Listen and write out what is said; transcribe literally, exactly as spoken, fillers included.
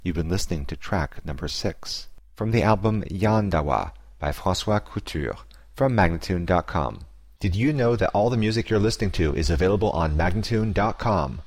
You've been listening to track number six from the album Yandawa by François Couture from Magnatune dot com. Did you know that all the music you're listening to is available on Magnatune dot com?